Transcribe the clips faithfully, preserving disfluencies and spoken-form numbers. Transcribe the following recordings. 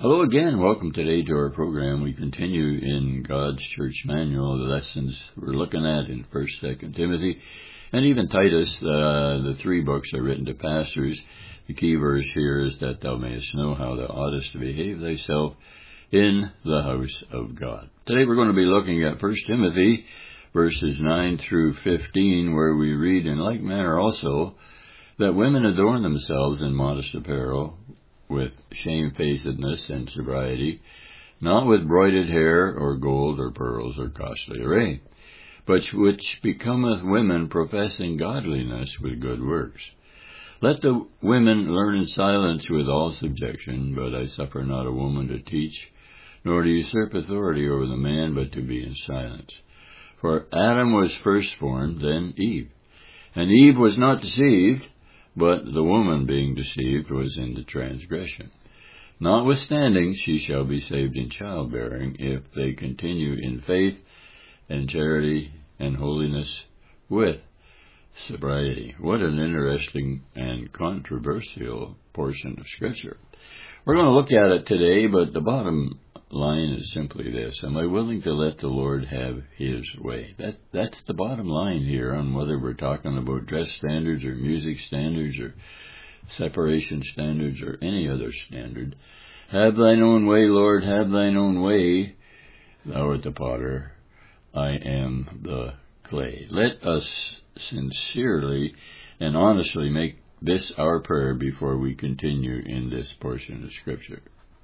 Hello again. Welcome today to our program. We continue in God's Church Manual, the lessons we're looking at in First, Second Timothy, and even Titus, uh, the three books are written to pastors. The key verse here is that thou mayest know how thou oughtest to behave thyself in the house of God. Today we're going to be looking at First Timothy, verses nine through fifteen, where we read, in like manner also, that women adorn themselves in modest apparel, with shamefacedness and sobriety, not with broided hair, or gold, or pearls, or costly array, but which becometh women professing godliness with good works. Let the women learn in silence with all subjection, but I suffer not a woman to teach, nor to usurp authority over the man, but to be in silence. For Adam was first formed, then Eve. And Eve was not deceived, but the woman being deceived was in the transgression. Notwithstanding, she shall be saved in childbearing, if they continue in faith and charity and holiness with sobriety. What an interesting and controversial portion of Scripture. We're going to look at it today, but the bottom line is simply this: am I willing to let the Lord have His way? That that's the bottom line here, on whether we're talking about dress standards or music standards or separation standards or any other standard. Have thine own way, Lord, have thine own way. Thou art the potter, I am the clay. Let us sincerely and honestly make this our prayer before we continue in this portion of Scripture.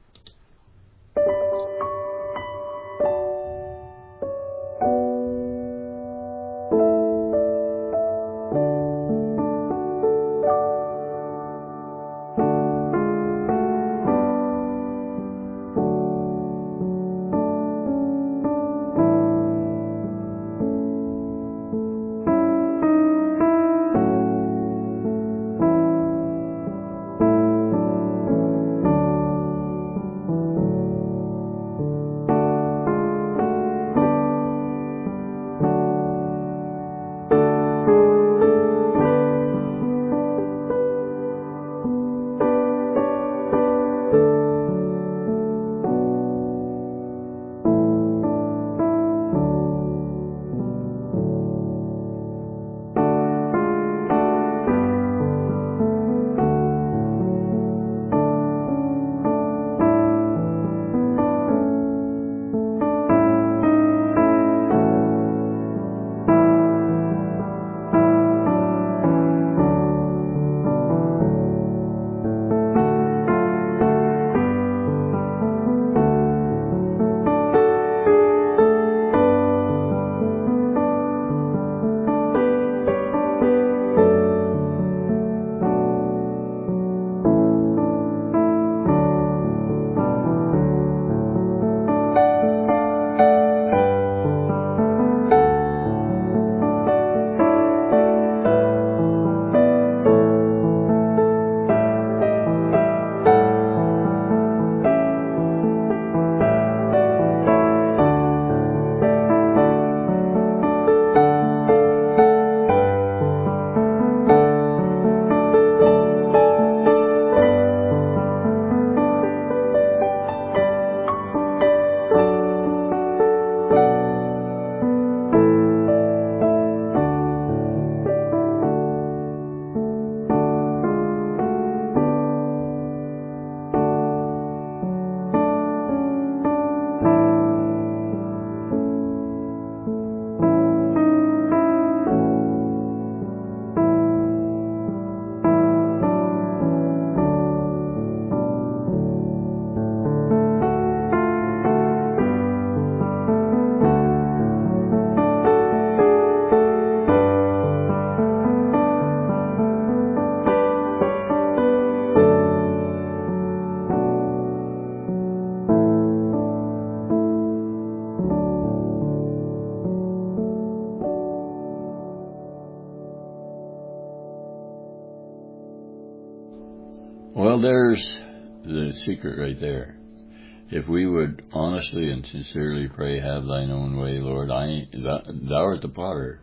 Well, there's the secret right there. If we would honestly and sincerely pray, have thine own way, Lord, I, thou, thou art the potter,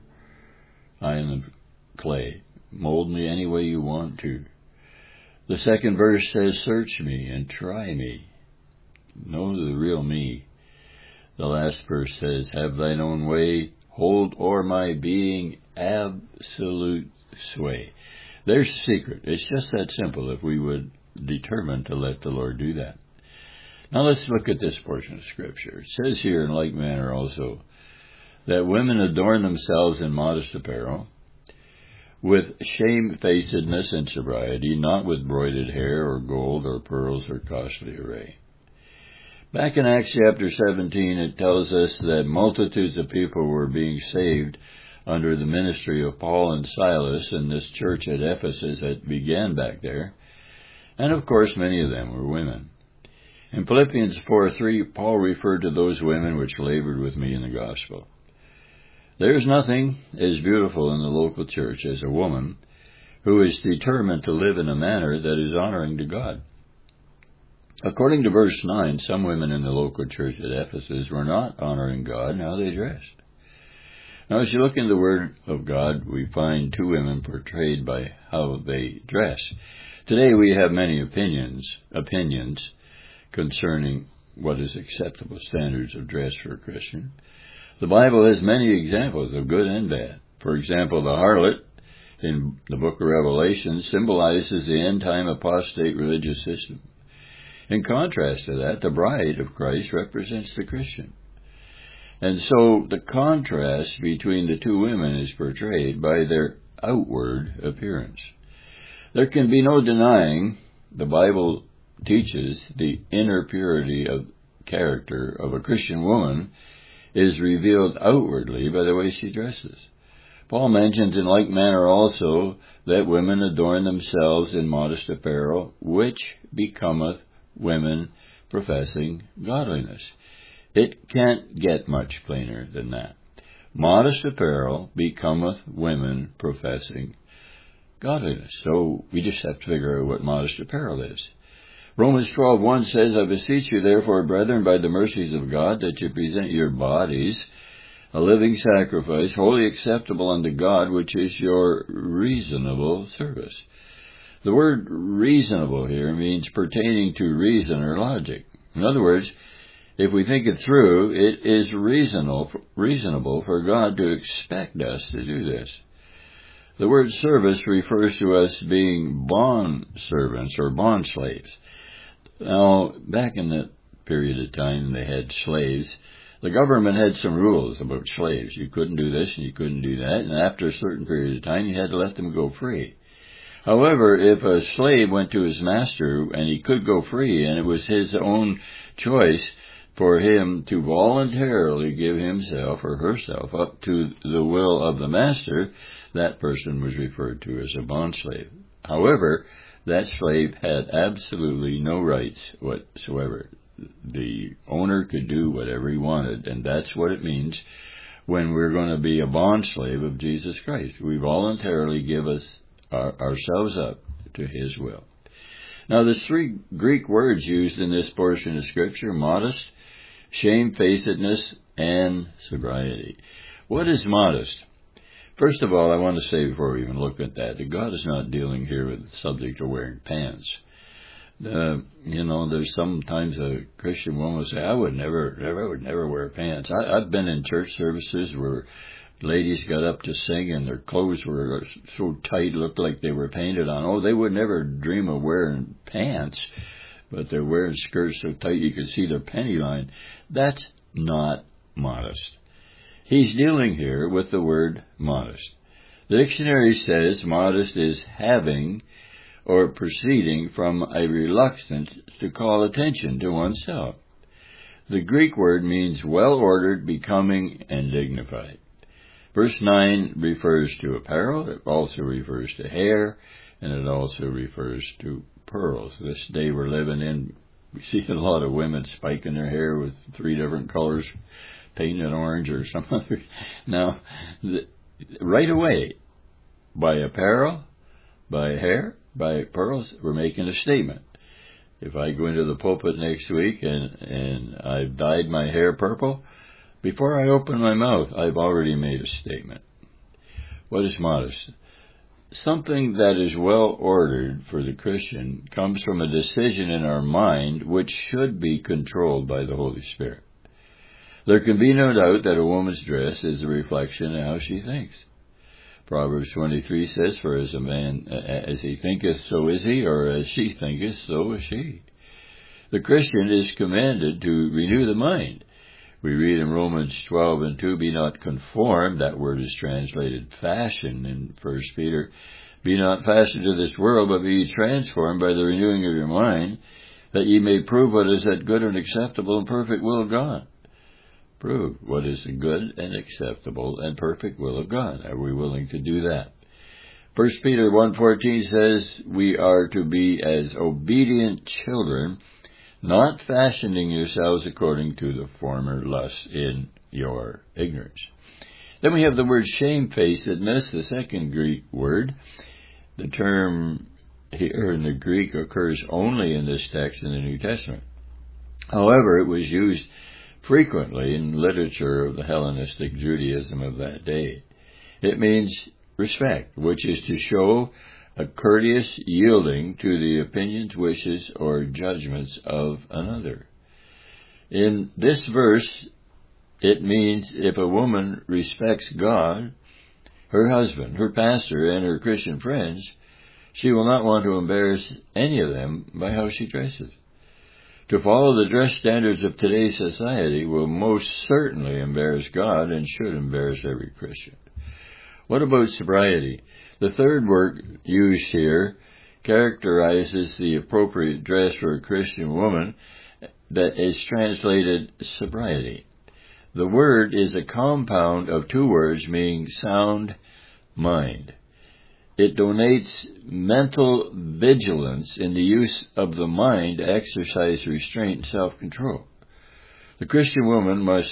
I am the clay. Mold me any way you want to. The second verse says, search me and try me, know the real me. The last verse says, have thine own way, hold o'er my being absolute sway. There's the secret. It's just that simple if we would determine to let the Lord do that. Now let's look at this portion of Scripture. It says here in like manner also that women adorn themselves in modest apparel, with shamefacedness and sobriety, not with broided hair or gold or pearls or costly array. Back in Acts chapter seventeen, it tells us that multitudes of people were being saved under the ministry of Paul and Silas in this church at Ephesus that began back there. And of course, many of them were women. In Philippians four three, Paul referred to those women which labored with me in the gospel. There is nothing as beautiful in the local church as a woman who is determined to live in a manner that is honoring to God. According to verse nine, some women in the local church at Ephesus were not honoring God in how they dressed. Now, as you look in the Word of God, we find two women portrayed by how they dress. Today we have many opinions, opinions concerning what is acceptable standards of dress for a Christian. The Bible has many examples of good and bad. For example, the harlot in the book of Revelation symbolizes the end-time apostate religious system. In contrast to that, the bride of Christ represents the Christian. And so the contrast between the two women is portrayed by their outward appearance. There can be no denying the Bible teaches the inner purity of character of a Christian woman is revealed outwardly by the way she dresses. Paul mentions in like manner also that women adorn themselves in modest apparel, which becometh women professing godliness. It can't get much plainer than that. Modest apparel becometh women professing godliness. So we just have to figure out what modest apparel is. Romans twelve one says, I beseech you therefore, brethren, by the mercies of God, that you present your bodies a living sacrifice, wholly acceptable unto God, which is your reasonable service. The word reasonable here means pertaining to reason or logic. In other words, if we think it through, it is reasonable, reasonable for God to expect us to do this. The word service refers to us being bond servants or bond slaves. Now, back in that period of time, they had slaves. The government had some rules about slaves. You couldn't do this and you couldn't do that, and after a certain period of time, you had to let them go free. However, if a slave went to his master and he could go free, and it was his own choice for him to voluntarily give himself or herself up to the will of the master, that person was referred to as a bond slave. However, that slave had absolutely no rights whatsoever. The owner could do whatever he wanted, and that's what it means when we're going to be a bond slave of Jesus Christ. We voluntarily give us our, ourselves up to His will. Now, there's three Greek words used in this portion of Scripture: modest, shamefacedness, and sobriety. What is modest? First of all, I want to say before we even look at that, that God is not dealing here with the subject of wearing pants. Uh, you know, there's sometimes a Christian woman will say, I would never, never, I would never wear pants. I, I've been in church services where ladies got up to sing and their clothes were so tight, looked like they were painted on. Oh, they would never dream of wearing pants, but they're wearing skirts so tight you can see their penny line. That's not modest. He's dealing here with the word modest. The dictionary says modest is having or proceeding from a reluctance to call attention to oneself. The Greek word means well-ordered, becoming, and dignified. Verse nine refers to apparel. It also refers to hair, and it also refers to pearls. This day we're living in, we see a lot of women spiking their hair with three different colors, painted orange or some other. Now, the, right away, by apparel, by hair, by pearls, we're making a statement. If I go into the pulpit next week and, and I've dyed my hair purple, before I open my mouth, I've already made a statement. What is modest? something that is well ordered for the Christian comes from a decision in our mind which should be controlled by the Holy Spirit. There can be no doubt that a woman's dress is a reflection of how she thinks. Proverbs twenty-three says, "For as a man as he thinketh, so is he, or as she thinketh, so is she." The Christian is commanded to renew the mind. We read in Romans twelve and two, "Be not conformed," that word is translated fashion in First Peter, "Be not fashioned to this world, but be ye transformed by the renewing of your mind, that ye may prove what is that good and acceptable and perfect will of God." Prove what is the good and acceptable and perfect will of God. Are we willing to do that? First Peter one fourteen says we are to be as obedient children, not fashioning yourselves according to the former lusts in your ignorance. Then we have the word shamefacedness, the second Greek word. The term here in the Greek occurs only in this text in the New Testament. However, it was used frequently in literature of the Hellenistic Judaism of that day. It means respect, which is to show a courteous yielding to the opinions, wishes, or judgments of another. In this verse, it means if a woman respects God, her husband, her pastor, and her Christian friends, she will not want to embarrass any of them by how she dresses. To follow the dress standards of today's society will most certainly embarrass God and should embarrass every Christian. What about sobriety? The third word used here characterizes the appropriate dress for a Christian woman that is translated sobriety. The word is a compound of two words meaning sound mind. It donates mental vigilance in the use of the mind to exercise restraint and self-control. The Christian woman must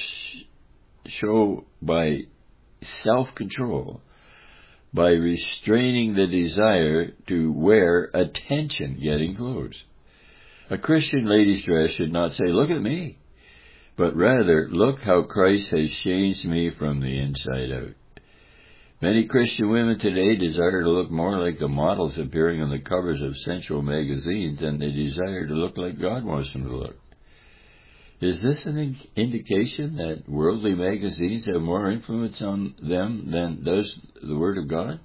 show by self-control, by restraining the desire to wear attention-getting clothes. A Christian lady's dress should not say, "Look at me," but rather, "Look how Christ has changed me from the inside out." Many Christian women today desire to look more like the models appearing on the covers of sensual magazines than they desire to look like God wants them to look. Is this an indication that worldly magazines have more influence on them than does the Word of God?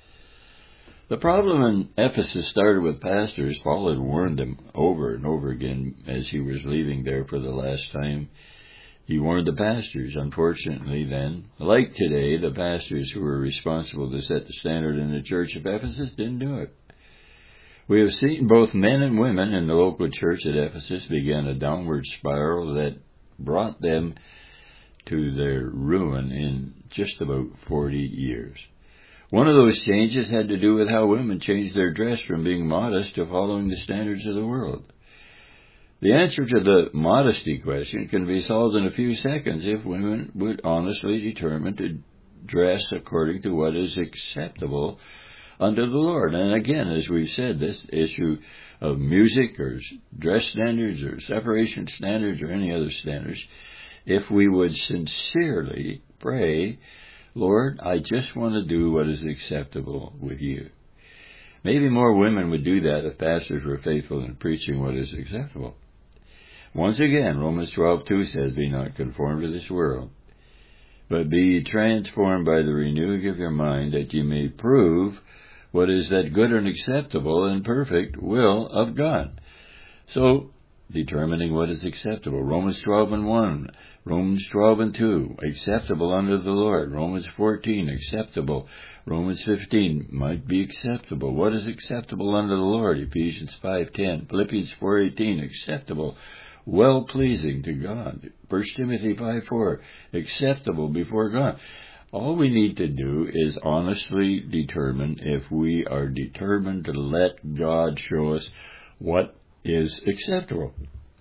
The problem in Ephesus started with pastors. Paul had warned them over and over again as he was leaving there for the last time. He warned the pastors. Unfortunately, then, like today, the pastors who were responsible to set the standard in the church of Ephesus didn't do it. We have seen both men and women in the local church at Ephesus began a downward spiral that brought them to their ruin in just about forty years. One of those changes had to do with how women changed their dress from being modest to following the standards of the world. The answer to the modesty question can be solved in a few seconds if women would honestly determine to dress according to what is acceptable unto the Lord. And again, as we've said, this issue of music or dress standards or separation standards or any other standards, if we would sincerely pray, "Lord, I just want to do what is acceptable with you." Maybe more women would do that if pastors were faithful in preaching what is acceptable. Once again, Romans twelve two says, "Be not conformed to this world, but be ye transformed by the renewing of your mind, that ye may prove what is that good and acceptable and perfect will of God." So, determining what is acceptable. Romans twelve and one, Romans twelve and two, acceptable unto the Lord. Romans fourteen, acceptable. Romans fifteen, might be acceptable. What is acceptable unto the Lord? Ephesians five ten, Philippians four eighteen, acceptable, well-pleasing to God. First Timothy five four, acceptable before God. All we need to do is honestly determine if we are determined to let God show us what is acceptable.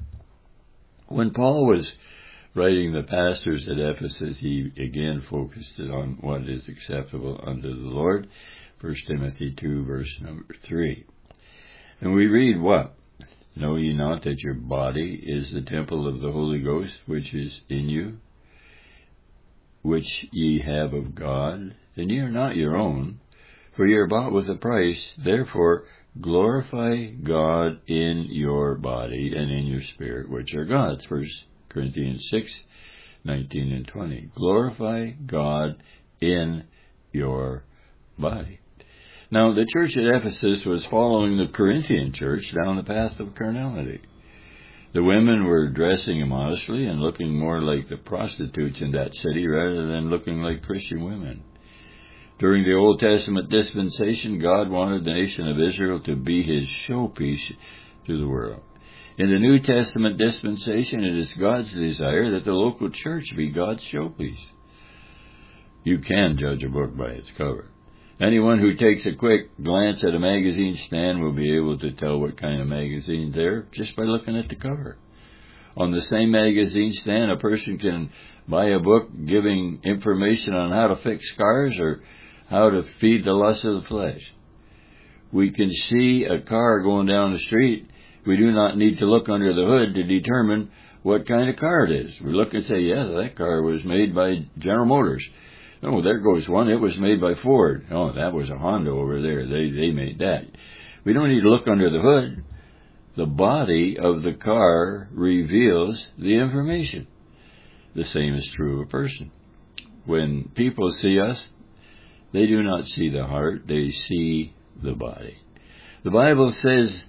When Paul was writing the pastors at Ephesus, he again focused it on what is acceptable unto the Lord. First Timothy two, verse number three. And we read what? "Know ye not that your body is the temple of the Holy Ghost, which is in you, which ye have of God, and ye are not your own, For you are bought with a price. Therefore, glorify God in your body and in your spirit, which are God's. First Corinthians six, nineteen and twenty. Glorify God in your body. Now, the church at Ephesus was following the Corinthian church down the path of carnality. The women were dressing immodestly and looking more like the prostitutes in that city rather than looking like Christian women. During the Old Testament dispensation, God wanted the nation of Israel to be His showpiece to the world. In the New Testament dispensation, it is God's desire that the local church be God's showpiece. You can judge a book by its cover. Anyone who takes a quick glance at a magazine stand will be able to tell what kind of magazine they're just by looking at the cover. On the same magazine stand, a person can buy a book giving information on how to fix cars or how to feed the lust of the flesh. We can see a car going down the street. We do not need to look under the hood to determine what kind of car it is. We look and say, yeah, that car was made by General Motors. Oh, there goes one. It was made by Ford. Oh, that was a Honda over there. They they made that. We don't need to look under the hood. The body of the car reveals the information. The same is true of a person. When people see us, they do not see the heart. They see the body. The Bible says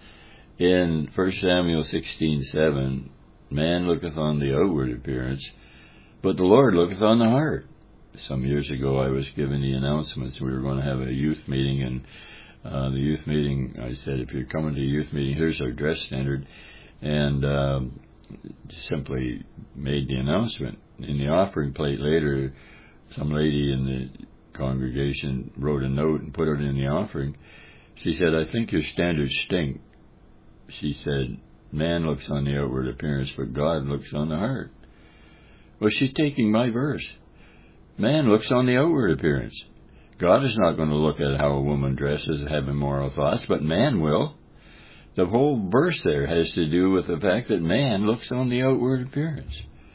in First Samuel sixteen seven, man looketh on the outward appearance, but the Lord looketh on the heart. Some years ago, I was given the announcements. We were going to have a youth meeting, and uh, the youth meeting, I said, if you're coming to a youth meeting, here's our dress standard, and um, simply made the announcement. In the offering plate later, some lady in the congregation wrote a note and put it in the offering. She said, I think your standards stink. She said, man looks on the outward appearance, but God looks on the heart. Well, she's taking my verse. Man looks on the outward appearance. God is not going to look at how a woman dresses, have immoral thoughts, but man will. The whole verse there has to do with the fact that man looks on the outward appearance.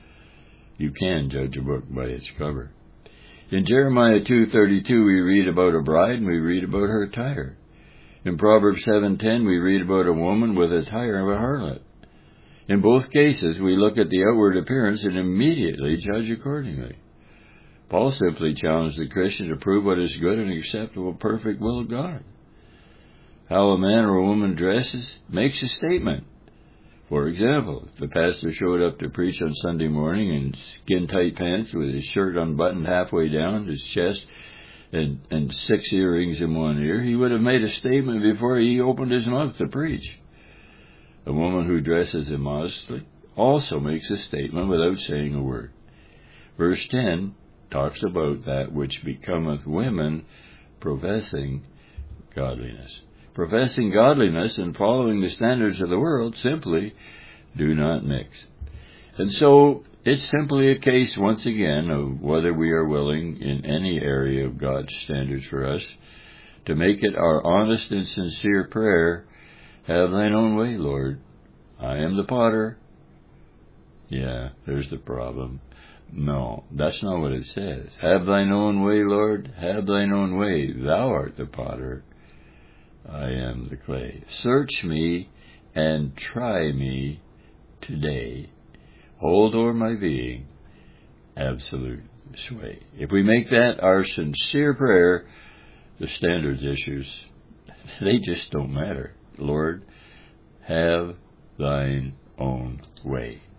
You can judge a book by its cover. In Jeremiah two thirty-two, we read about a bride and we read about her attire. In Proverbs seven ten, we read about a woman with the attire of a harlot. In both cases, we look at the outward appearance and immediately judge accordingly. Paul simply challenged the Christian to prove what is good and acceptable, perfect will of God. How a man or a woman dresses makes a statement. For example, if the pastor showed up to preach on Sunday morning in skin-tight pants with his shirt unbuttoned halfway down his chest and, and six earrings in one ear, he would have made a statement before he opened his mouth to preach. A woman who dresses immodestly also makes a statement without saying a word. Verse ten talks about that which becometh women professing godliness. Professing godliness and following the standards of the world simply do not mix. And so it's simply a case, once again, of whether we are willing in any area of God's standards for us to make it our honest and sincere prayer, have thine own way, Lord. I am the potter. Yeah, there's the problem. No, that's not what it says. Have thine own way, Lord. Have thine own way. Thou art the potter. I am the clay. Search me and try me today. Hold o'er my being absolute sway. If we make that our sincere prayer, the standards issues, they just don't matter. Lord, have thine own way.